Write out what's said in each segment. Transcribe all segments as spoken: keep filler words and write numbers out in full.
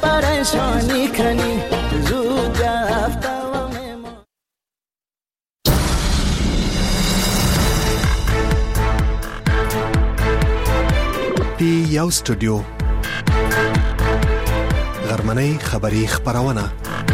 پریشانی کنی زود رفته و میمان. دی یو استودیو غرمنۍ خبری خبرونه.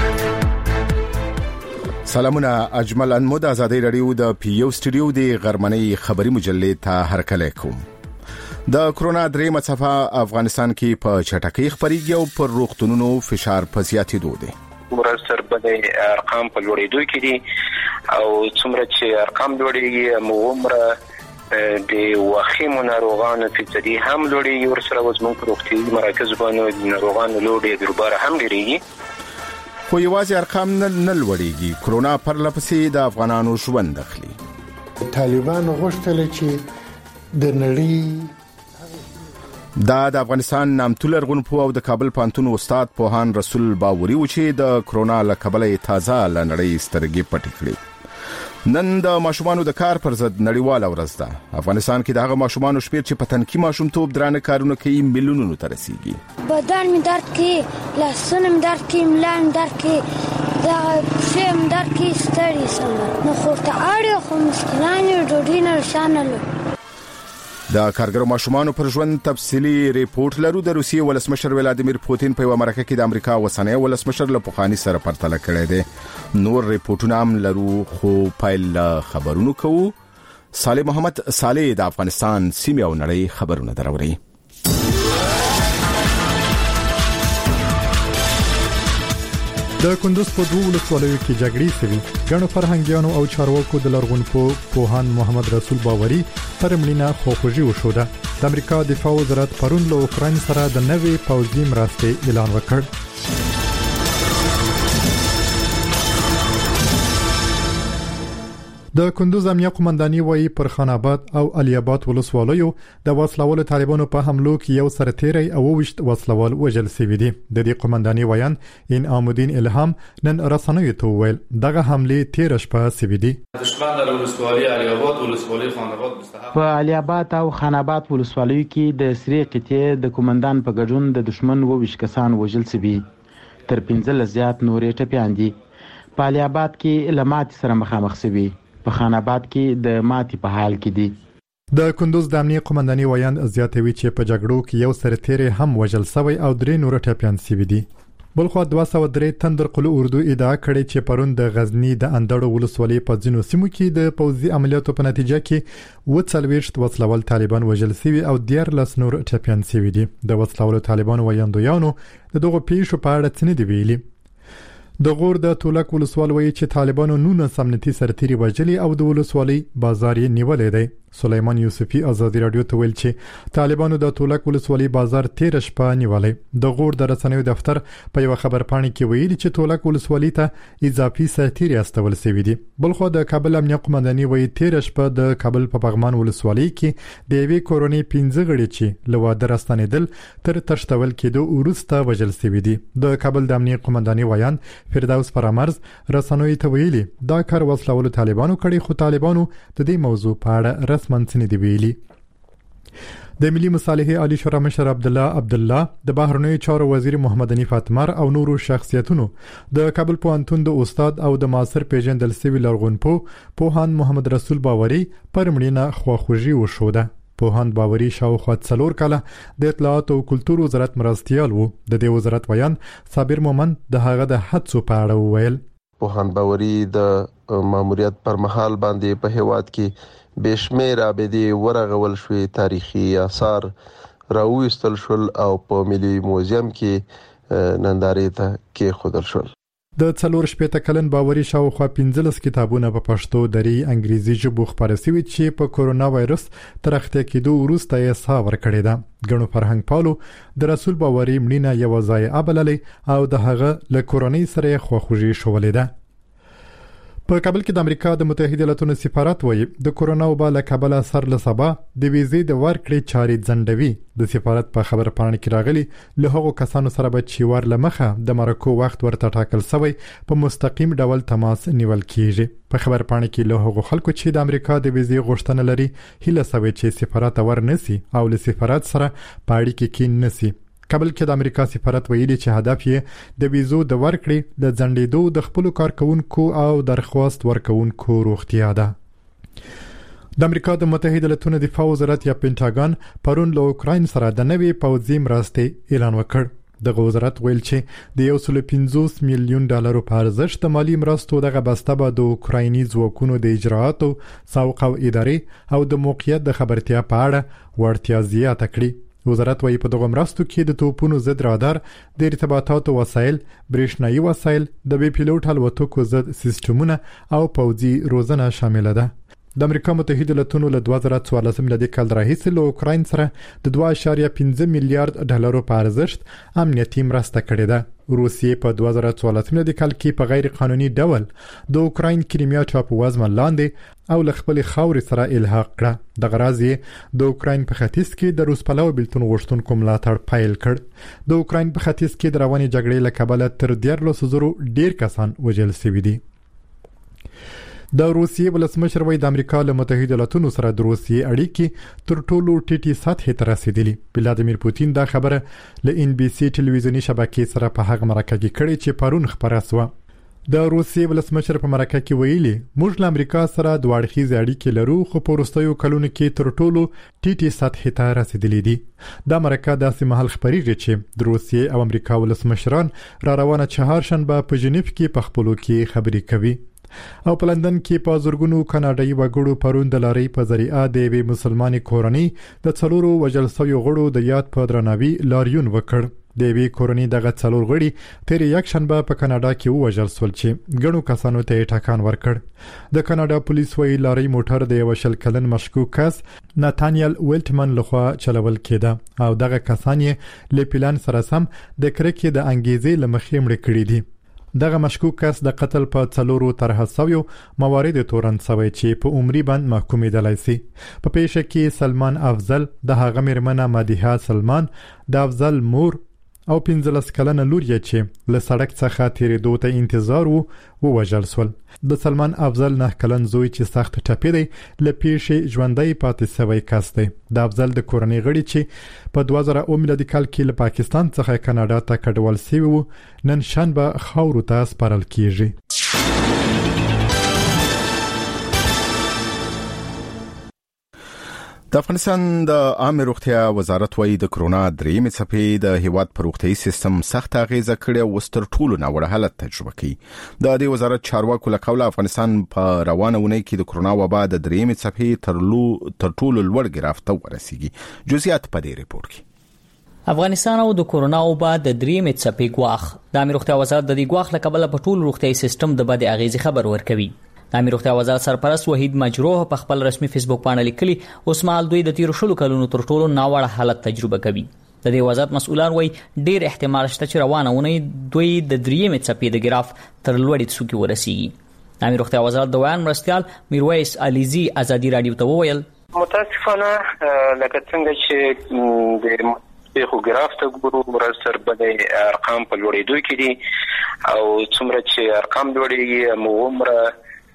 سلامونه، اجمل انمود آزادی رادیو د پیو استودیو دی غرمنۍ خبری مجلې ته هرکلی کوم. د کرونا درې مڅفه افغانستان کې په چټکۍ خبريږي او پر روغتونونو فشار په زیاتېدو دی. ورسره به ارقام په لوړېدو کې دي او څومره چې ارقام لوړېږي مومره د واخیمو ناروغانو فیصدي هم لوړېږي، ورسره وزمون په روغتیايي مراکز باندې ناروغانو لوړې درباره هم لري. خو یوازې ارقام نه لوړېږي، کرونا پر لپسې د افغانانو ژوند اخلي. طالبان غوښتل چې د نړۍ دا د افغانستان نامتو لرغونپوه او د کابل پوهنتون استاد پوهان رسول باوري و چې د کرونا له کبله تازه له نړۍ سترګې پټې کړې. نن د ماشومانو د کار پر ضد نړیواله ورځ ده. افغانستان کې د هغه ماشومانو شمېر چې په تنکي ماشومتوب درانه کارونه کوي میلیونونو ته رسیږي. بدن می درد کوي، لاسونه می درد کوي، ملا می درد کوي، دا پښې می درد کوي، ستړي سم نو خو ته اړ خو مسکینان ډوډۍ نه شانل. د کارګرو ماشومانو پر ژوند تفصیلی ریپورت لرو. د روسیې ولسمشر ولادیمیر پوتین په امریکا کې د امریکا وسنۍ ولسمشر له پخوانی سره پرتله کړی دی. نور ریپورتونه هم لرو خو پایل خبرونو کوو. صالح محمد صالح د افغانستان سیمه او نړۍ خبرونه دروري. د کندوز په دوه ولسوالیو کې جګړې شوې. ګڼو فرهنګیانو او چارواکو د لرغونپوه پوهان محمد رسول باوري پر مړینه خوښي وشوده. د امریکا دفاع وزارت پرون له اوکراین سره د نوې پوځي مرستې اعلان وکړ. د کندوز امنیه قومنداني وایي پر خان آباد او علي آباد ولسوالیو د وسلوال طالبانو په حملو کې یو سرتیری او وشت وسلوال وژل شوی دی. د دې قومنداني ویان انعام الدین الهام نن رسنیو ته ویل دغه حمله تیر شپه شوی دی. دشمن د ولسوالۍ علي آباد ولسوالۍ خان آباد مستحق په علي آباد او خان آباد ولسوالیو کې د سری قطعې د قومندان په ګډون د دشمن وویش کسان وژل شوی. تر پنځه زیات نورې ټپيان دي. په علي آباد کې لمات سره مخامخ شوی، په خان آباد کې د ماتي په حال کې دي. د کندوز د امنیه قومنداني ویان زیاتوي چې په جګړو کې یو سرتیری هم وژل شوی او درې نور ټپيان شوي دي. بلخو دوه سوه درې تندر قلو اردو ادعا کړې چې پرون د غزنی د اندړو ولسوالۍ په ځینو سیمو کې د پوځي عملیاتو په نتیجه کې و څلوېښت وسلوال طالبان وژل شوي او دیارلس نور ټپيان شوي دي. د وسلوال طالبان ویاندویانو د دغه پیښو په اړه څه نه دی ویلي. د غور د تولک ولسوال وایي چې طالبانو نونس امنیتي سرتیري وژلي او د ولسوالۍ بازار یې نیولې دی. سلیمان یوسفی ازادي رادیو ته ویل چې طالبانو د تولک ولسوالۍ بازار تیر شپه نیولې. د غور د رسنیو دفتر په یو خبرپاڼه کې ویلي چې تولک ولسوالۍ ته اضافي سرتیري استول شوی دي. بلخو د کابل امنیه قومنداني وایي تیر شپه د کابل په پغمان ولسوالۍ کې د یوې کورونې پنځه غړي چې له واده راستنېدل تر تشتول کېدو وروسته وژل شوي دي. د کابل د امنیه قومنداني ویان فردوس فرامرز رسنوي ته ویلي دا کار وسلوال طالبانو کړی، خو طالبانو د دې موضوع په اړه رسماً څه نه دی ویلي. د ملي مصالحې عالی شورا مشر عبد الله عبد الله، د بهرنیو چارو وزیر محمد حنیف اتمر او نورو شخصیتونو د کابل پوهنتون د استاد او د معاصر پیژندل شوي لرغونپوه پوهان محمد رسول باوري پر مړینه خواخوږي وښوده. پوهان باوري شاوخوا څلور کاله د اطلاعات او کلتور وزارت مرستیال وو. د دې وزارت ویان صابر مومن د هغه د هڅو په اړه وویل. پوهان باوري د ماموریت پر مهال باندې په هیواد کې بشمیر عبیدی ورغول شوی تاریخي آثار راوېستل شول او په ملي موزیم کې نندارې ته کې خودل شول. د څلور شپېته کلن باوري شاوخوا پنځلس کتابونه په پښتو، دري، انګریزي ژبو خپاره شوي چې په کورونا وایرس تر اخته کېدو وروسته یې ساه ورکړې ده. ګڼو فرهنګ پالو د رسول باوري مړینه یو ضایعه بللې او د هغه له کورنۍ سره یې خواخوږي شولې ده. په کابل کې د امریکا د متحده ایالاتو سفارت وایي د کورونا وبا له کبله سر له سبا د ویزې د ورکړې چارې ځنډوي. د سفارت په خبرپاڼه کې راغلي له هغو کسانو سره به چې ور لمخه د مرکو وخت ورته ټاکل شوی په مستقیم ډول تماس نیول کیږي. په خبرپاڼه کې له هغو خلکو چې د امریکا د ویزې غوښتنه لري هیله شوې چې سفارت ور نسی او له سفارت سره په اړیکه کې نسی. کابل کې د امریکا سفارت ویلي چې هدف یې د ویزو د ورکړې د ځنډېدو د خپل کارکونکو او درخواست ورکونکو روغتیا ده. د امریکا د متحده ایالاتونو دفاع وزارت یا پینټاګان پرون له اوکراین سره د نوې پوځي مرستې اعلان وکړ. دغه وزارت ویل چې د یو سل پنځوس میلیون ډالرو په ارزښت د مالی مرستو دغه بسته به د اوکرایني ځواکونو د اجرااتو سوق او ادارې او د موقعیت د خبرتیا په اړه وړتیا زیاته کړي. وزارت وايي په دغه مرستو کې د توپونو ضد رادار، د ارتباطاتو وسایل، برېښنايي وسایل، د بې پیلوټ الوتکو ضد سیستمونه او پوځي روزنه شامل ده. د امریکا متحده ایالاتونو له دوه زره څوارلسم ملادي کال راهیسې له اوکراین سره د دوه اشاریه پنځه میلیارډ ډالرو په ارزښت امنیتي مرسته کړې ده. روسیې په دوه زره څوارلسم ملادي کال کې په غیر قانوني ډول د اوکراین کریمیا ټاپووزمه لاندې او له خپل خاورې سره الحاق کړه. دغه راز یې د اوکراین په ختیځ کې د روس پلوه بیلتون غوښتونکو ملاتړ پیل کړ. د اوکراین په ختیځ کې د روانې جګړې له کبله تر دیارلسو زرو ډیر کسان وژل شوي دي. د روسیې ولسمشر وایي د امریکا له متحده ایالاتونو سره د روسیې اړیکې تر ټولو ټیټې سطحې ته رسیدلي. ولادیمیر پوتین دا خبره له ان بي سي ټلویزیونی شبکې سره په هغه مرکه کې کړې چې پرون خبره شوه. د روسیې ولسمشر په مرکه کې ویلي موږ له امریکا سره دوه اړخیزې اړیکې لرو خو په وروستیو کلونو کې تر ټولو ټیټې سطحې ته رسیدلي دي. دا مرکه داسې مهال خبرېږي چې د روسیې او امریکا ولسمشران را روانه چهارشنبه په ژنیف کې په خپلو کې خبرې کوي. او په لندن کې په زورګونو کاناډایي وګړو پرون د لارۍ په ذریعه د یوې مسلمانې کورنۍ د څلورو وژل شویو غړو د یاد په درناوي لاریون وکړ. د یوې کورنۍ دغه څلور غړي تیر یکشنبه په کاناډا کې ووژل شول چې ګڼو کسانو ته یې ټکان ورکړ. د کاناډا پولیس وايي لارۍ موټر د یو شل کلن مشکوک کس ناتانیل ویلټمن لخوا چلول کېده او دغه کسان یې له پلان سره سم د کرکې د انګیزې لمخې مړ کړي دي. دغه مشکوک کس د قتل په څلورو طرحه شویو موارد تورن شوی چې په عمري بند محکومېدلی سي. په پیښه کې سلمان افضل، د هغه میرمنه مدیحه سلمان، د افضل مور او پنځلس کلنه لور یې چې له سړک څخه تیرېدو ته انتظار وو ووژل شول. د سلمان افضل نه کلن زوی چې سخت ټپي دی له پیښې ژوندی پاتې شوی کس دی. د افضل د کورنۍ غړي چې په دوه زره اووه میلادي کال کې له پاکستان څخه کاناډا ته کډوال شوي وو نن شنبه خاورو ته سپارل کیږي. د افغانستان د عامه روغتیا وزارت وايي د کرونا درېیمې څپې د هیواد پر روغتیايي سیستم سخت اغیزه کړې او ستر ټولو ناوړه حالت تجربه کوي. د دې وزارت چارواکو له قوله افغانستان په روانه ونې کې د کرونا وبا د درېیمې څپې تر لو تر ټولو لوړ ګراف ته ورسیږي. جزئیات په دې ریپورت کې. افغانستان او د کرونا وبا د درېیمې څپې ګواخ د عامه روغتیا وزارت د دې ګواخ له قبله په ټول روغتیايي سیستم د بد اغیزې خبر ورکوي. د عامه روغتیا وزارت سرپرست وحید مجروح په خپل رسمي فیسبوک باندې لیکلي اوس مهال دوی د تیر شلو کلونو تر ټولو ناوړه حالت تجربه کوي. د دې وزارت مسؤلان وایي ډیر احتمال شته چې روانه ونه دوی د درېیمې څپې د ګراف تر لوړې څوکې ورسیږي. د عامه روغتیا وزارت د ویان مرستیال میرویس علیزي ازادي رادیو ته وویل متاسفانه لکه څنګه چې د په ګراف ته ګورو ورسره بلې ارقام په لوړېدو کې دي او څومره چې ارقام لوړېږي مو عمره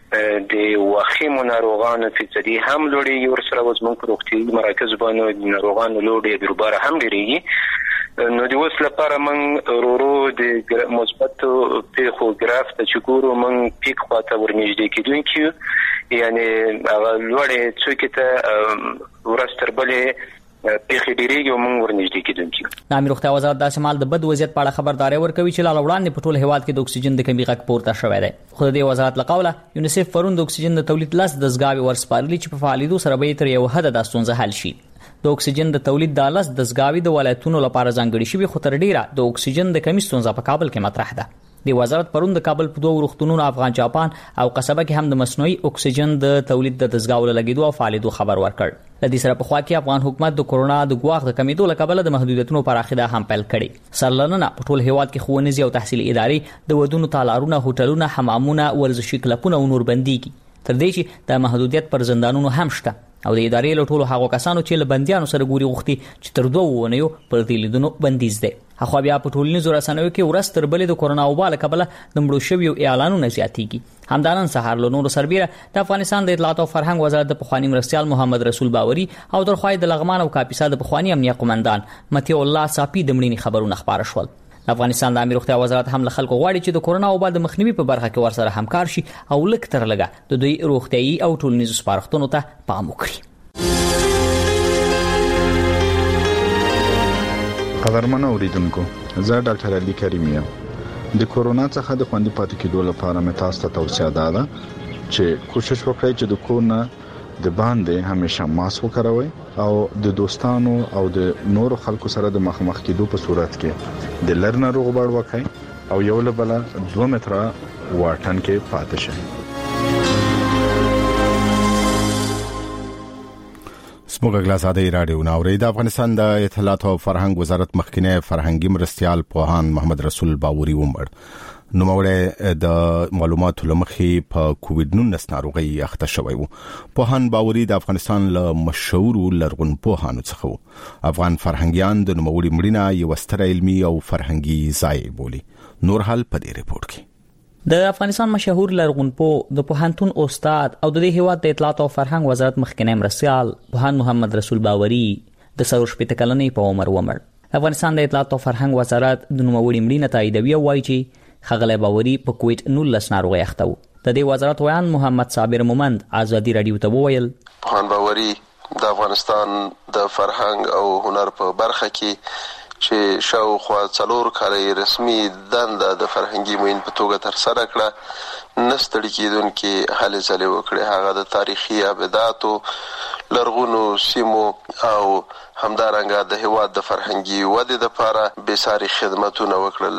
د وخیمو ناروغانو فیصدي هم لوړېږي ورسره زموږ په روغتیايي مراکزو باندې د ناروغانو لوډ یې بیروباره هم ډېرېږي. نو د اوس لپاره موږ ورو ورو د مثبتو پیښو ګراف ته چې ګورو موږ پیک خواته ورنږدې کېدونکي یو، یعنې هغه لوړې څوکې ته ورځ تر بلې پیښې ډېرېږي او موږ ورنږدې کېدونکي یو. د عامه روغتیا وزارت داسې مهال د بد وضعیت په اړه خبرداری ورکوي چې لا وړاندې په ټول هیواد کې د اکسیجن د کمۍ غږ پورته شوی دی. خو د دې وزارت له قوله یونیسف پرون د اکسیجن د تولید لس دستګاوې ورسپارلي چې په فعالیدو سره به تر یو حده د ستونزه حل شي. د اکسیجن د تولید د لس دستګاوې د ولایتونو لپاره ځانګړي شوي خو تر ډیره د اکسیجن د کمۍ ستونزه په کابل کې مطرح ده. د وزارت پرون د کابل په دوه روغتونونو افغان جاپان او قصبه کې هم د مصنوعي اکسیجن د تولید د دستګاو لګیدو او فعالیتو خبر ورکړ. لدې سره په خوا کې افغان حکومت د کرونا د ګواښ د کمیدو لپاره د محدودیتونو پراخیدا هم پیل کړي. سرلنه په ټول هیواد کې ښوونځي او تحصیلي ادارې د ودونو تالارونه، هوټلونه، حمامونه، ورزشي کلبونه او نور بنديږي. تر دې چې د محدودیت پر زندانونو هم شته او د ادارې له ټولو هغو کسانو چې له بنديانو سره ګوري غوښتي چې تر دوه ونیو پر دې لیدونو بندیز دي. خو بیا په ټولنیزو رسنیو کې ورځ تر بلې د کورونا وبا له کبله د مړو شویو اعلانونه زیاتېږي. همدارن سهار له نورو سربیره د افغانستان د اطلاعات او فرهنګ وزارت د پخوانی مرستیال محمد رسول باوري او د خوای د لغمان او کاپیسا د پخوانی امنیه قومندان متي الله صافي د مړینې خبرونه خبره شول. افغانستان د امیر روغتیا وزارت هم له خلکو غواړي چې د کورونا وبا د مخنیوي په برخه کې ورسره همکار شي او لږ تر لږه د دوی روغتیايي او ټولنیزو سپارښتنو ته پام وکړي. قدرمن اوریدونکو، زه ډاکټر علي کریم یم. د کورونا څخه د خوندي پاتې کېدو لپاره مې تاسو ته توصیه ده چې کوشش وکړئ چې د کورونه د باندې همیشه ماسک وکاروئ او د دوستانو او د نورو خلکو سره د مخامخ کېدو په صورت کې د لرنه روغبړ وکړئ او یو له بل دوه متره واټن کې پاتې شئ. سموږ غلاساده رادیو ناوړي د افغانستان د اطلاعات او فرهنګ وزارت مخکنی فرهنګي مرستيال پوهان محمد رسول باوري ومړ. نو موږ د معلوماتو لمخې په کووډ نولس ناروغي اخته شوی وو. پوهان باوري د افغانستان له مشهور لرغون پوهانو څخه وو. افغان فرهنګيان د نوموړي مړینه یو ستر علمي او فرهنګي ځای بولي. نور حال په دې ریپورت کې د افغانستان مشهور لرغونپوه د پوهنتون استاد او د دې هیواد د اطلاعات او فرهنګ وزارت مخکنی مرستيال پوهان محمد رسول باوري د څلور شپېته کلنۍ په عمر ومړ. افغانستان د اطلاعات او فرهنګ وزارت د نوموړي مړینه تاییدوي او وایي چې ښاغلی باوري په کووډ نولس ناروغي اخته و. د دې وزارت ویان محمد صابر مومند ازادي رادیو ته وویل پوهان باوري د افغانستان د فرهنګ او هنر په برخه کې چې شاوخوا څلور کالي رسمي دنده د فرهنګي معین په توګه تر سره کړه، نستړي کېدونکي هلې ځلې وکړې. هغه د تاریخي ابداتو لرغونو سیمو او همدارنګه د هیواد د فرهنګي ودې لپاره بېساري خدمتونه وکړل.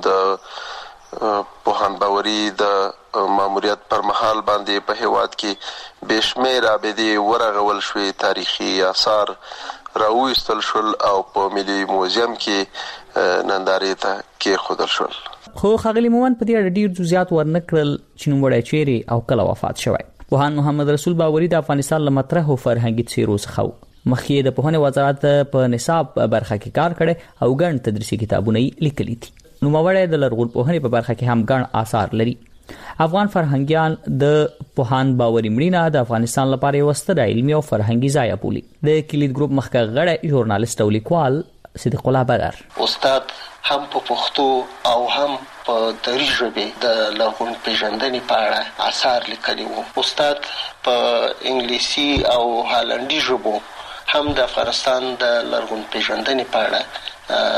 د پوهان باوري د ماموریت پر مهال باندې په هیواد کې بېشمېر ابدې ورغول شوې، تاریخي آثار راوېستل شول او په ملي موزیم کې نندارې ته کېښودل شول. خو ښاغلي مومند په دې اړه ډېر جزئیات ورنکړل چې نوموړی چیرې او کله وفات شوی. پوهان محمد رسول باوري د افغانستان له مطرحو فرهنګي څیرو څخه و. مخکې د پوهنې وزارت په نصاب برخه کې کار کړی او ګڼ تدریسي کتابونه یې لیکلي دي. نوموړی د لرغونپوهنې په برخه کې هم ګڼ آثار لري. افغان فرهنګيان د پوهان باوري مړینه د افغانستان لپاره یو ستر علمي او فرهنګي ځای بولي. د کلید ګروپ مخکې غړی ژورنالیست او لیکوال صدیق الله بدر استاد هم په پښتو او هم په دری ژبې د لرغون پیژندنې په اړه آثار لیکلي وو. استاد په انګلیسي او هالندي ژبو هم د افغانستان د لرغون پیژندنې په اړه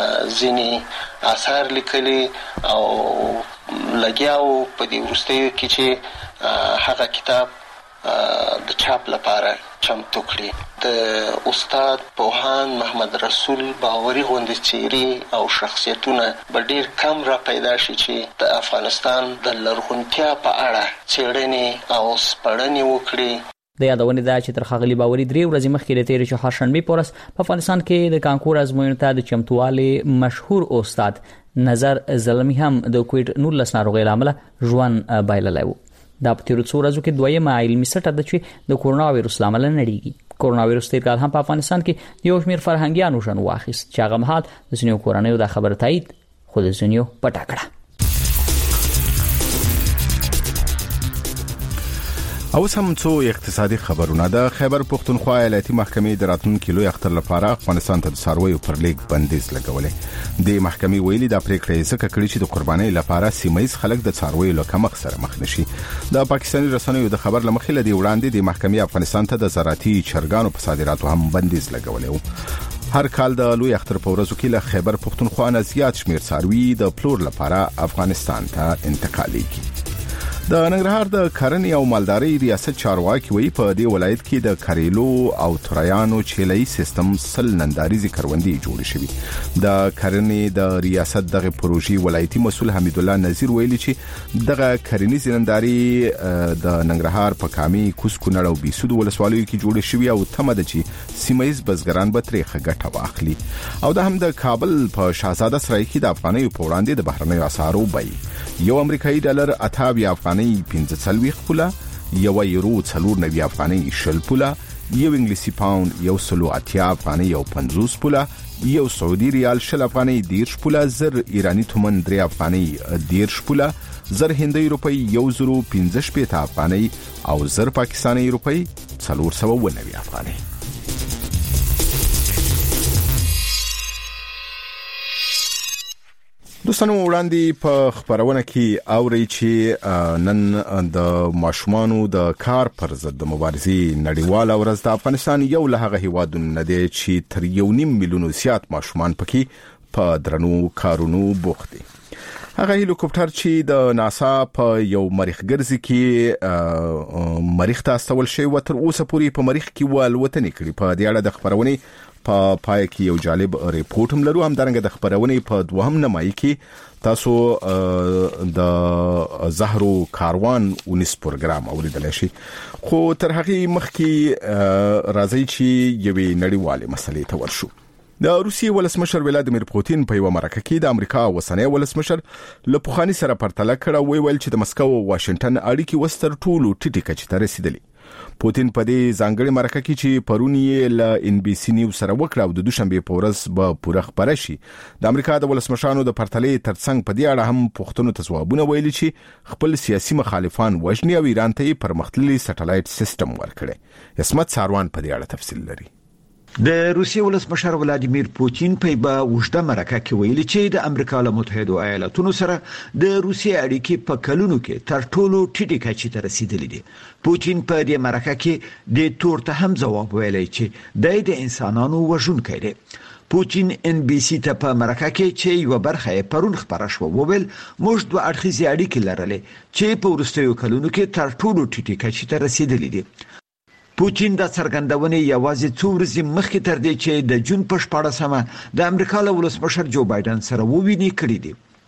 ځینې آثار لیکلي او لګیاو په دې وروستیو کې چې هغه کتاب د چاپ لپاره چمتو کړي. د استاد پوهان محمد رسول باوري غوندې څیرې او شخصیتونه به ډېر کم را پیدا شي چې د افغانستان د لرغونتیا په اړه څېړنې او سپړنې وکړي. د یادونې ده چې تر ښاغلي باوري درې ورځې مخکې د تېرې چهارشنبې په ورځ په افغانستان کې د کانکور ازموینو ته د چمتووالي مشهور استاد نظر زلمی هم د کووډ نولس ناروغۍ له امله ژوند بایللی و. دا په تېرو څو ورځو کې دویمه علمي سټه ده چې د کورونا وایرس له امله نړیږي. کورونا وایرس تېر کال هم په افغانستان کې د یو شمېر فرهنګیانو ژوند واخیست چې هغه مهال د ځینو کورنیو دا خبره تایید خو د ځینو پټه کړه. اوس هم څو اقتصادي خبرونه. د خیبر پښتونخوا ایالتي محکمې د راتلونکي لوی اختر لپاره افغانستان ته د څارویو پر لیک بندیز لګولې. د محکمې ویلي د پریکړې ځکه کړي چې د قربانۍ لپاره سیمایي خلک د څارویو له کمښت سره مخ نشي. د پاکستاني رسنیو د خبر لمخې لدی وړاندې د محکمې افغانستان ته د زراعتي چرګانو په صادراتو هم بندیز لګولې. هر کال د لوی اختر په ورځو کې له خیبر پښتونخوا نه زیات شمیر څاروي د پلور لپاره افغانستان ته انتقالېږي. د ننګرهار د کرنې او مالدارۍ ریاست چارواکي وایي په دې ولایت کې د کریلو او تریانو چیلای سیستم سل ننداريزي کروندې جوړ شوي. د کرنې د ریاست دغه پروژې ولایتي مسول حمید الله نذیر ویلي چې دغه کرنیز ننداري د ننګرهار په کامي کوس کونړ او بیسود ولسوالیو کې جوړ شوي او تمه ده چې سیمایي بزګران به ترې ښه ګټه واخلي. او د هم د کابل په شاهزاده سرای کې د افغاني په وړاندې د بهرنیو اسعارو بیه یو امریکایي ډالر اتاوی افغاني پنځه څلوېښت پوله، یو یورو څلور نوي افغاني شل پوله، یو انګلیسي پاوند یو سلو اتیا افغاني او پنځوس پوله، یو سعودي ریال شل افغانۍ دیرش پوله، زر ایرانی تومن درې افغانۍ دیرش پوله، زر هندۍ روپۍ یو زرو پنځه شپېته افغانۍ او زر پاکستاني روپۍ څلور سوه اووه نوي افغانۍ. دوستانو وړاندې په خبرونه کې اوري چې نن د ماشومانو د کار پر ضد د مبارزې نړیواله ورځ د افغانستان یو له هغه هیوادونو نه دی چې تر یو نیم میلیون زیات ماشومان پکې په درنو کارونو بوخت دي. هغه هلیکوپټر چې د ناسا په یو مریخ ګرځي کې مریخ ته استول شوی و تر اوسه پورې په مریخ کې والوتنې کړې. په دې اړه د خبرونې په پای کې یو جالب ریپورت هم لرو. همدارنګه د خبرونې په دوهم نمایي کې تاسو د زهرو کاروان ونیس پروګرام اوریدلی شئ. خو تر هغې مخکې راځي چې یوې نړیوالې مسلې ته ورشو. د روسیې ولسمشر ولادیمیر پوتین په یو مرکه کې د امریکا اوسنی ولسمشر له پخواني سره پرتله کړه. وی ویل چې د مسکو او واشنگټن اړیکې اوس تر ټولو ټیټې کچې ته رسیدلې. پوتین په دې ځانګړي مرکه کې چې پرون یې له ان بي سي نیوز سره وکړه او د دوشنبه په ورځ به پوره خبره شي، د امریکا د ولسمشرانو د پرتلې ترڅنګ په دې اړه هم پوښتنو ته ځوابونه ویلي چې خپل سیاسي مخالفان وژني او ایران ته پرمختللي سټلایټ سیستم ورکړي. اسمت ساروان په دې اړه تفصیل لري. د روسیې ولسمشر ولادیمیر پوتین په یوه اوږده مرکه کې ویلي چې د امریکا له متحده ایالاتونو سره د روسیې اړیکې په کلونو کې تر ټولو ټیټې کچې ته رسیدلې دي. پوتین په دې مرکه کې د تور ته هم ځواب ویلی چې د انسانانو وژونکی دی. پوتین ان بي سي ته په مرکه کې چې یو برخه یې پرون خبره شو وویل موږ دوه اړخیزې اړیکې لرلې چې په وروستیو کلونو کې تر ټولو ټیټې کچې ته رسیدلې دي. پوتین د څرګندونې یوازې څو ورځې مخکې تر دې چې د جون په شپاړسمه د امریکا له ولسمشر جو بایدن سره وویني کړی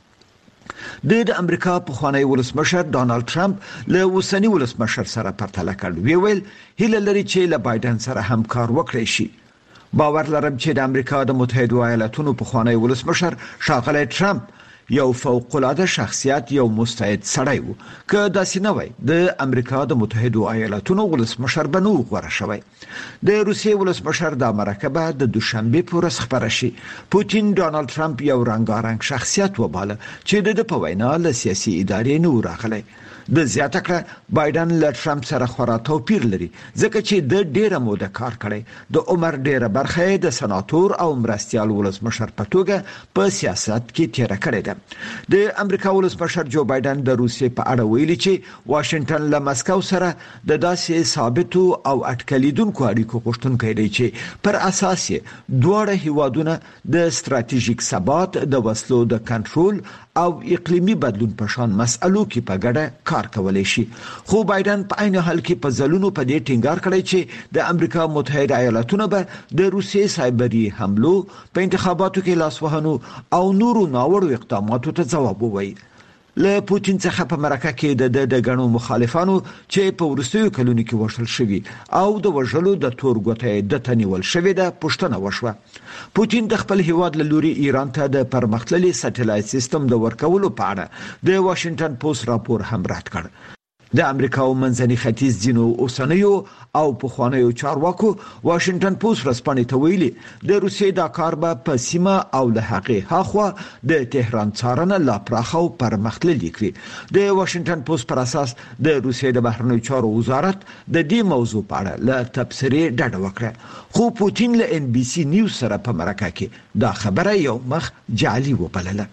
دی. د امریکا پخوانی ولسمشر ډانلډ ټرمپ له اوسنی ولسمشر سره پرتله کړ. وی ویل هیله لري چې له بایدن سره همکار وکړي شي. باور لرم چې د امریکا د متحده ایالاتونو پخوانی ولسمشر ښاغلی ټرمپ یو فوق العاده شخصیت، یو مستعد سړی و. که داسې نه وای د امریکا د متحده ایالاتونو ولسمشر به نو غوړه شوی. د روسیې ولسمشر د مرکه به د دوشنبه په ورځ خبره شي. پوتین ډانلډ ټرمپ یو رنګارنګ شخصیت وباله چې د په وینا له سیاسي ادارې نه راغلی. د زیاته کړه بایدن له ټرمپ سره خورا توپیر لري ځکه چې د ډیره موده کار کړی. د عمر ډیره برخه د سناتور او مرستیال ولسمشر په توګه په سیاست کې تیر کړی ده. د امریکا ولسمشر جو بایدن د روسیې په اړه ویلي چې واشنگټن له مسکو سره د داسې ثابتو او اټکلیدونکو اړیکو غوښتونکی دی چې پر اساس یې دواړه هیوادونه د ستراتیژیک ثبات، د وسلو د کنټرول او اقلیمی بدلون په شان مسئلو کې په ګډه کار کولای شي. خو بایدن په عین حال کې په ځلونو په دې ټینګار کړی چې د امریکا متحده ایالاتونو به د روسیې سایبري حملو، په انتخاباتو کې لاسوهنو او نورو ناوړو اقداماتو ته ځواب ووایي. له پوتین څخه په مرکه کې د د غنو مخالفانو چې په ورستیو کلونو کې وشل شوی او د وژلو د تور ګوتې د تنیول شوی د پښتنه وشوه. پوتین د خپل هیواد له لوري ایران ته د پرمختللي سټلایټ سیستم د ورکولو په اړه د واشنگټن پوسټ راپور هم رد کړ. د امریکا او منځني ختیځ ځینو اوسنیو او پخوانیو چارواکو واشنگټن پوسټ رسپانې ته ویلي د روسیې د کار به په سیمه او له هغې هاخوا د تهران څارنه لا پراخه او پرمختللې کړي. د واشنگټن پوسټ پر اساس د روسیې د بهرنیو چارو وزارت د دې موضوع په اړه له تبصرې ډډه وکړه. خو پوتین له ان بي سي نیوز سره په مرکه کې دا خبره یو مخ جعلي وبلله.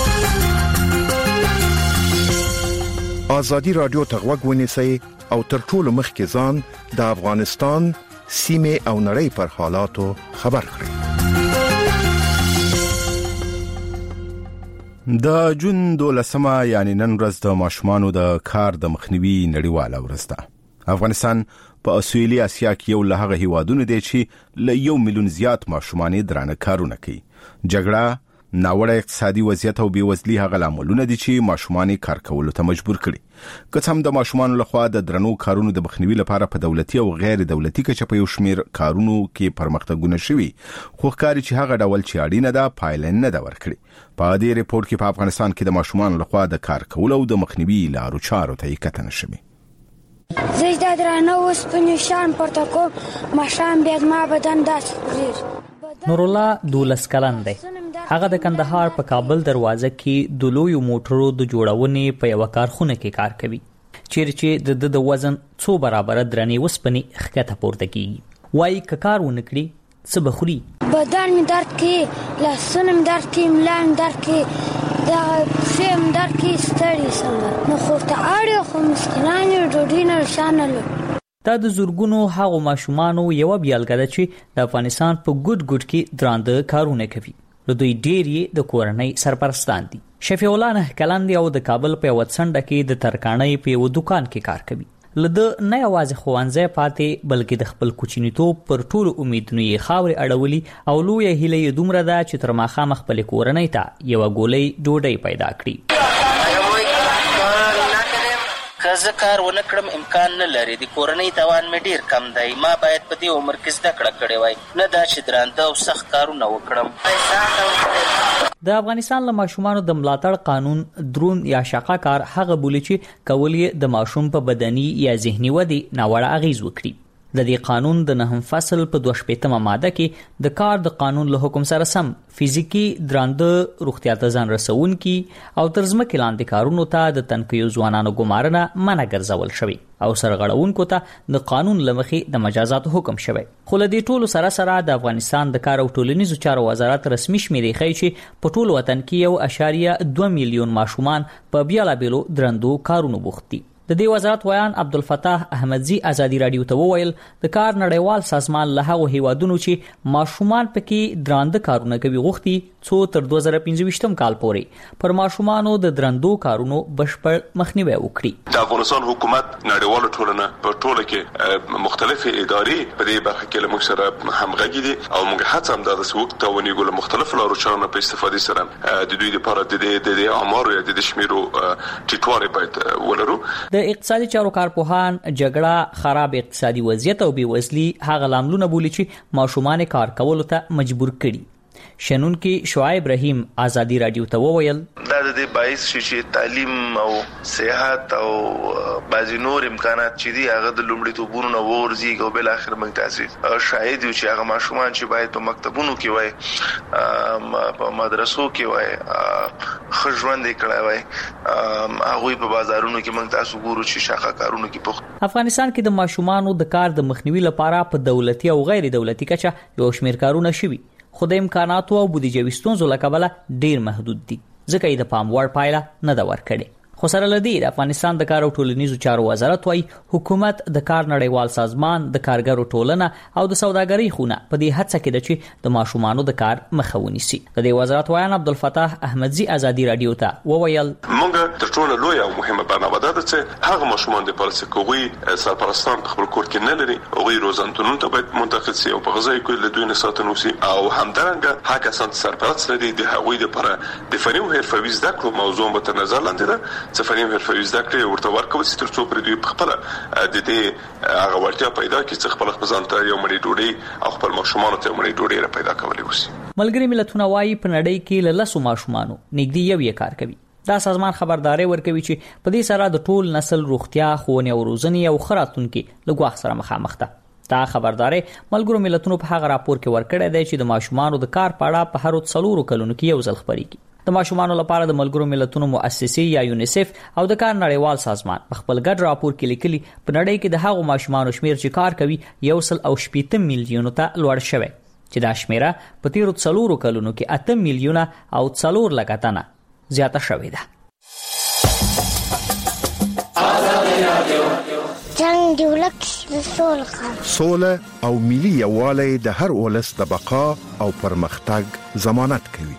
آزادی رادیو ته غوږ ونیسئ او تر ټولو مخکې ځان د افغانستان سیمه او نړۍ پر حالاتو خبر کړئ. د جون دولسمه یعنی نن ورځ د ماشومانو د کار د مخنیوي نړیواله ورځ ده. افغانستان په سویلي اسیا کې یو له هغه هیوادونو دی چې له یو میلیون زیات ماشومان درانه کارونه کوي. جګړه، ناوړه اقتصادي وضعیت او بیوزلي هغه لاملونه دي چې ماشومان کار کولو ته مجبور کړي. که څه هم د ماشومان لخوا د درنو کارونو د مخنیوي لپاره په دولتي او غیر دولتي کچه په یو شمیر کارونو کې پرمختګونه شوي، خو ښکاري چې هغه ډول چې اړینه ده پایله نه ده ورکړې. په دې ریپورت کې په افغانستان کې د ماشومان لخوا د کار کولو او د مخنیوي لارو چارو ته یې کتنه شوې. زه د درنو اوسپنې شیان پورته کوم، ماښام بیا زما بدن داسې خوږېږي. نور الله دولس کلن دی. هغه د کندهار په کابل دروازه کې د لویو موټرو د جوړونې په یو کارخونه کې کار کوي چیرې چې د د وزن څو برابر درنې وسپنې ښکته پورته کیږي. وایي که کار ونه کړي څه به خوري. بدن مې درد کوي، لاسونه مې درد کوي، ملا مې درد کوي، دغه پښې مې درد کوي، ستړی سم. نو خو ورته اړ خو مسکینان یو ډوډۍ نه شان نه لري. دا د زورګونو هغو ماشومانو یوه بیلګه ده چې د افغانستان په ګډ ګډ کې درانده کارونه کوي. له دوی ډېر یې د کورنۍ سرپرستان دي. شفیع الله نه کلن دی او د کابل په یوه څنډه کې د ترکاڼۍ په یوه دوکان کې کار کوي. له ده نه یوازې ښوونځی پاتې بلکې د خپل کوچنیتوب پر ټولو امیدونو یې خاورې اړولي او لویه هیله یې دومره ده چې تر ماښامه خپلې کورنۍ ته یوه ګولۍ ډوډۍ پیدا کړي. که زه کار ونه کړم امکان نه لري، د کورنۍ توان مې ډیر کم دی. ما باید په دې عمر کې زده کړه کړې وای، نه دا چې درانده او سخت کارونه وکړم. د افغانستان له ماشومانو د ملاتړ قانون درون یا شاقه کار هغه بولي چې کول یې د ماشوم په بدني یا ذهني ودې ناوړه اغیز وکړي. د دې قانون د نهم فصل په دوه شپېتمه ماده کې د کار د قانون له حکم سره سم فزیکی درانده روغتیا ته ځان رسونکي او تر ځمکې لاندې کارونو ته د تنکیو ځوانانو ګمارنه منع ګرځول شوی او سرغړونکو ته د قانون له مخې د مجازاتو حکم شوی. خو له دې ټولو سره سره د افغانستان د کار او ټولنیزو چارو وزارت رسمي شمیرې ښیي چې په ټول وطن کې یو اشاریه دوه میلیون ماشومان په بیلابیلو درندو کارونو بوخت دي. د دې وزارت ویان عبدالفتاح احمدزي ازادي رادیو ته وویل د کار نړیوال سازمان له هغو هیوادونو چې ماشومان پکې درانده کارونه کوي غوښتي څو تر دوه زره پنځه کال پورې پر ماشومانو د درندو کارونو بشپړ مخنیوي وکړي. د افغانستان حکومت نړیواله ټولنه په ټوله کې مختلفې ادارې په دې برخه کې له موږ سره همغږي دي او موږ هڅه هم دا چې وخت ونیګو له مختلفو لارو چارو په استفادې سره د دوی لپاره د دې د امارو یا د شمیرو ټیټوالی باید ولرو. د اقتصادي چارو کارپوهان جګړه، خراب اقتصادي وضعیت او بیوزلي هغه لاملونه بولي چې ماشومان کار کولو ته مجبور کړي. شنونکي شعیب رحیم ازادي رادیو ته وویل دا د دې باعث شي چې تعلیم او صحت او بعضی نور امکانات چې دي هغه د لومړیتوبونو نه ورځي او بل اخر موږ تاسو شاهد یو چې هغه ماشومان چې باید په مکتبونو کې وای، په مدرسو کې وای، خژوند کړای وای، هغه په بازارونو کې موږ تاسو ګورو چې شاخه کارونو کې پخ. افغانستان کې د ماشومانو د کار د مخنیوي لپاره په دولتي او غیر دولتي کچه یو شمېر کارونه شوي خو د امکاناتو او بودیجوي ستونزو له کبله ډیر محدود دي ځکه یې د پام وړ پایله نه ده ورکړې. خو سره له دې د افغانستان د کار او ټولنیزو چارو وزارت وايي حکومت د کار نړیوال سازمان، د کارګرو ټولنه او د سوداګرۍ خونه په دې هڅه کې ده چې د ماشومانو د کار مخه ونیسي. د دې وزارت ویان عبدالفتاح احمدزي ازادي رادیو ته وویل موږ تر ټولو لوی او مهمه برنامه ده چې هغه ماشومان د پالیسي کوي سرپرستان په خپل کور کې نه لري او غیر روزانتونونو ته باید منتقل سي او په غذای کې له دوی نه ساتنه وسی او همدارنګه هغه کسان سرپرست لري د هغوی لپاره د فني او حرفوي زده کړو موضوع به تر نظر لاندې ده چې فني او حرفوي زده کړې ورته ورکول سي تر څو پر دوی خپل د دې هغه ورتیا پیدا کړي چې خپل خپل ځان ته یو مړی ډوډۍ او خپل ماشومان ته مړی ډوډۍ را پیدا کولای وسی. ملګری ملتونه وايي په نړۍ کې له لسو ماشومانو نږدې یو یې کار کوي. دا سازمان خبرداري ورکوي چې په دې سره د ټول نسل روغتیا، ښوونې او روزنې او خراتونکو له ګواښ سره مخامخ ده. دا خبرداري ملګرو ملتونو په هغه راپور کې ورکړی دی چې د ماشومانو د کار په اړه په هر څلورو کلونو کې یو ځل خبرېږي. د ماشومانو لپاره د ملګرو ملتونو مؤسسې یا یونیسف او د کار نړیوال سازمان په خپل ګډ راپور کې لیکلي په نړۍ کې د هغو ماشومانو شمیر چې کار کوي یو سل او شپېته میلیونو ته لوړ شوی چې دا شمیره په تیرو څلورو کلونو کې اته میلیونه او څلور لکه تنه زیاته شوې ده. جنگ دی ولک سوله سوله او ملي یووالی د هر ولس د بقا او پرمختګ ضمانت کوي.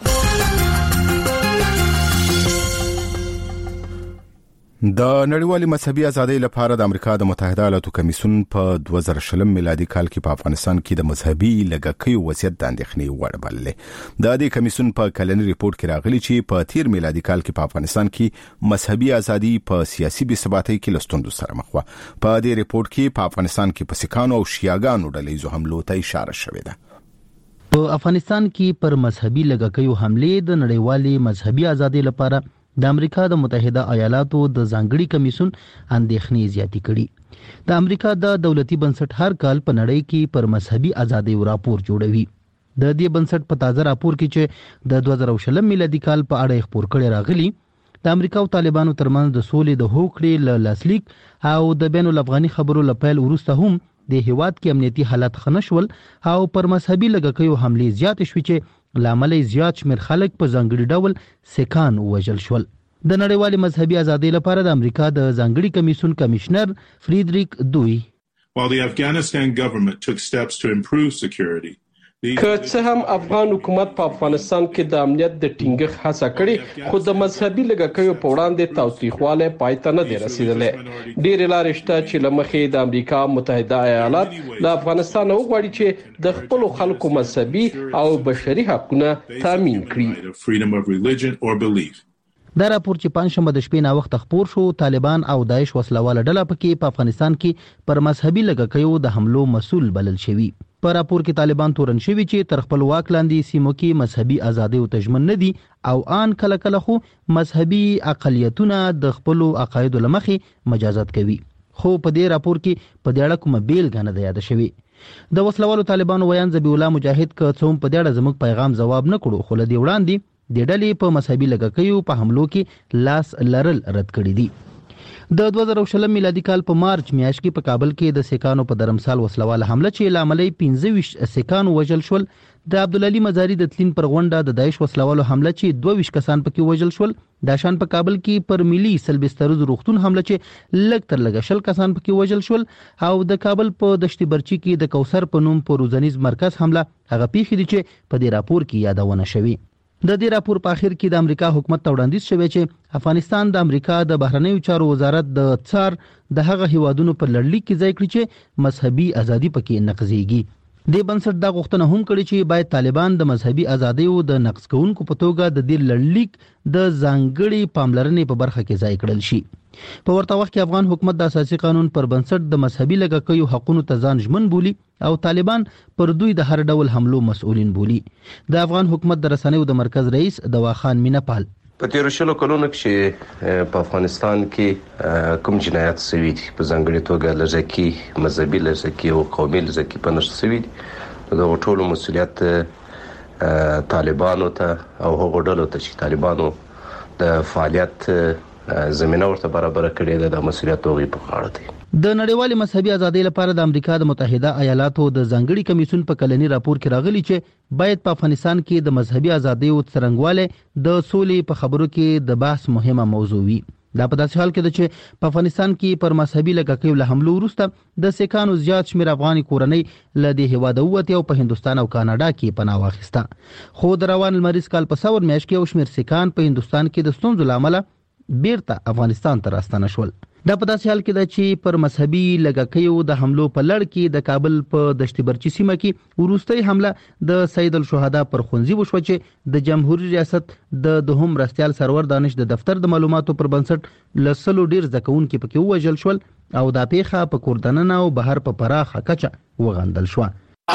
د نړیوالي مذهبي ازادۍ لپاره د امریکا د متحده ایالاتو کمیسیون په دوه زره شلم میلادي کال کې په افغانستان کې د مذهبي لږکیو وضعیت د اندېښنې وړ بللې. د دې کمیسیون په کلنی ریپورت کې راغلي چې په تیر میلادي کال کې په افغانستان کې مذهبي ازادي په سیاسي بې ثباتۍ کې له ستونزو سره مخ وه. په دې ریپورت کې په افغانستان کې په سکانو او شیعاګانو ډلهیزو حملو ته اشاره شوې ده. په افغانستان کې پر مذهبي لږکیو حملې د نړیوالي مذهبي ازادۍ لپاره د امریکا د متحده ایالاتو د ځانګړي کمیسیون اندېښنې زیاتې کړي. د امریکا د دولتي بنسټ هر کال په نړۍ کې پر مذهبي ازادۍ راپور جوړوي. د دې بنسټ په تازه راپور کې چې د دوه زره شل میلادي کال په اړه خبر کړي راغلي د امریکا او طالبانو ترمنځ د سولې د هوکړې له لاسلیک او د بین الافغاني خبرو لپاره وروسته هم د هیواد کې امنیتي حالت خنشول او پر مذهبي لګکیو حمله زیات شوې چې لامل زیات شمیر خلک په ځانګړي ډول سکان وژل شول. د نړیوالې مذهبي ازادۍ لپاره د امریکا د ځانګړي کمیسیون کمشنر فریدریک دوی While the Afghanistan government took steps to improve security, که څه هم افغان حکومت په افغانستان کې د امنیت د ټینګښت هڅه کړې خو د مذهبي لګکیو په وړاندې تاوتریخواله پای ته نه دی رسیدلی. ډېرې لارې شته چې له مخې د امریکا متحده ایالات له افغانستان وغواړي چې د خپلو خلکو مذهبي او بشري حقونه تامین کړي. دا راپور چې پنځشنبه د شپې نا وخت خبر شو طالبان او داعش وسلواله ډله پکې په افغانستان کې پر مذهبي لګکیو د حملو مسؤل بلل شوی. په راپور کې طالبان تورن شوی چې تر خپل واک لاندې سیمو کې مذهبي ازادي او تجمن نه دي او ان کله کله خو مذهبي اقلیتونه د خپل عقاید لمخې مجازات کوي. خو په دې راپور کې په دې اړه کومه بیلګه نه ده یاد شوی. د وسلوالو طالبانو ویان ذبیح الله مجاهد که څوم په دې اړه زموږ پیغام جواب نه کړو خو لدی وړاندې د ډلې په مذهبي لګکیو په حملو کې لاس لرل رد کړی دي. د دوه زره شل میلادي کال په مارچ میاشت کې په کابل کې د سکانو په درمسال وسلواله حمله چې لامل یې پنځه ویشت سکان وژل شول. د عبدالعلی مزاری د تلین پر غونډه د داعش وسلوالو حمله چې دوه ویشت کسان پکې وژل شول. د شان په کابل کې پر ملي سلبستروز روغتون حمله چې لږ تر لږه شل کسان پکې وژل شول او د کابل په دشت برچی کې د کوثر په نوم په روزنیز مرکز حمله هغه پیښې دي چې په دې راپور کې یادونه شوی. د دې راپور په اخر کې د امریکا حکومت ته وړاندیز شوی چې افغانستان د امریکا د بهرنیو چارو وزارت د څار د هغه هیوادونو په لړلیک کې ځای کړی چې مذهبي ازادي پکې نقضیږي. د بنسټ دا غوښتنه هم کړې چې باید طالبان د مذهبي ازادۍ او د نقض کوونکو په توګه د دې لړلیک د ځانګړي پاملرنې په برخه کې ځای کړل شي. په ورته وخت کې افغان حکومت د اساسي قانون پر بنسټ د مذهبي لګکیو حقوقو ته ځان ژمن بولي او طالبان پر دوی د هر ډول حملو مسؤلین بولي. د افغان حکومت د رسنیو د مرکز رئیس دواخان مینپال په تیر شلو کلونو کې په افغانستان کې کوم جنایات شوي دي په ځانګړي توګه لږکي مذهبي لږکي او قومي لږکي په نشته شوي دي د ټولو مسؤلیت طالبانو ته او هغو ډلو ته چې طالبانو د فعالیت زمينه ورته برابر کړې ده د مسؤلیت توغي په غاړه دي. د نړیوالې مذهبي ازادۍ لپاره د امریکا د متحده ایالاتو د ځانګړي کمیسیون په کلنی راپور کې راغلی چې باید په افغانستان کې د مذهبي ازادۍ او څرنګواله د سولې په خبرو کې د بحث مهمه موضوع وي. دا په داسې حال کې ده چې په افغانستان کې پر مذهبي لګکیو له حملو وروسته د سکانو زیات شمیر افغاني کورنۍ له دې هیواده ووتې او په هندستان او کاناډا کې پناه واخیسته. خو د روان لمریز کال په سور میاشت کې یو شمیر سکان په هندستان کې د ستونزو له امله بیرته افغانستان ته راستنه شول. دا په داسې حال کې ده چې پر مذهبي لګکیو د حملو په لړ کې د کابل په دشت برچی سیمه کې وروستۍ حمله د سید الشهدا پر خونځي وشوه چې د جمهوریت ریاست د دوهم مرستیال سرور دانش د دفتر د معلوماتو پر بنسټ لسلو ډیر زکونکي پکې وژل شول او دا پیښه په کوردننه او بهر په پراخه کچه وغندل شو.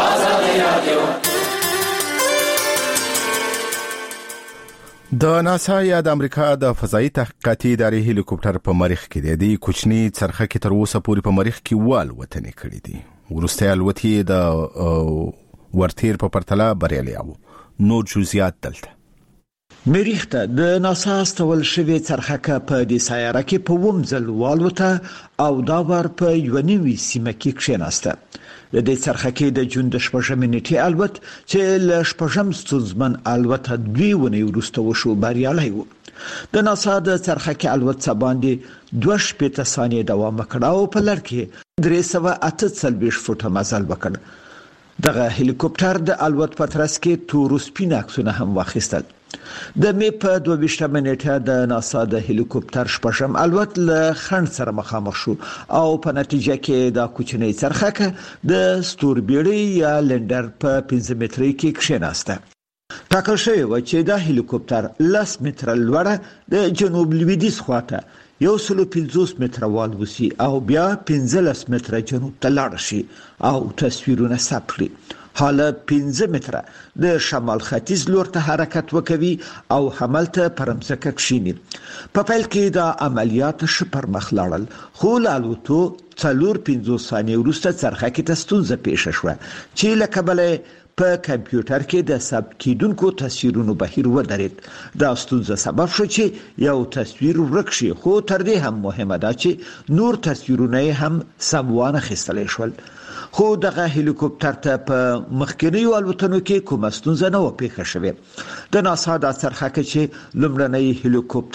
د ناسا یا د امریکا د فضایي تحقیقاتي ادارې هلیکوپټر په مریخ کې د کوچني څرخه کې تر اوسه پورې په مریخ کې وال وطنې کړې دي. ورسته الوتي د ورتیر په پرتله بریالي او نو جزئیات دلته. مریخ ته د ناسا استول شوی څرخه په دې سیاره کې په ومزل والوته او دا ور په یو نوي سیمه کې کښیناسته. د دې څرخه کې د جون د شپږم نیټې الوت چې ل شپږم ستونزمن الوت دوی ونی ورسته وشو بریالي وو. د ناسا د څرخه کې الوت څه باندې دوه شپږ ثانیې دوام وکړ او په لړ کې درې سوه اته څلوېښت فوټه مزل وکړ. دغه هلیکوپټر د الوت په ترڅ کې تور سپین عکسونه هم واخیستل. د می په دوه ویشتمه نیټه د ناسا د هلیکوپټر شپږم الوت له خنډ سره مخامخ شو او په نتیجه کې د کوچنی څرخه د ستوربیړۍ یا لندر په پنځه مترۍ کې کښیناسته. ټاکل شوی و چې د هلیکوپټر لس متره لوړه د جنوب لویدیځ خواته یو سلو پنځوس متره والوزي او بیا پنځلس متره جنوب ته لاړ شي او تصویرونه ثبت کړي. حالا پنځه متره د شمال ختیځ لور ته حرکت وکوي او حملته پرمځکه کښیني. په پیل کې د عملیات ښه پر مخ لاړل خو له الوتو څلور پنځوس ثانیې وروسته څرخه کې ستونزه پیښه شوه چې له کبله په کمپیوټر کې د ثبت کیدونکو تصویرونو بهیر ودرید. دا ستونزه سبب شو چې یو تصویر ورک شي، خو تر دې هم مهمه ده چې نور تصویرونه هم سموانه خستلی شول. خو دغه هلیکوپټر ته په مخکنیو الوتنو کې کومه ستونزه نه و پیښه شوې. د ناسا د څرخکه چې لومړنی هلیکوپټر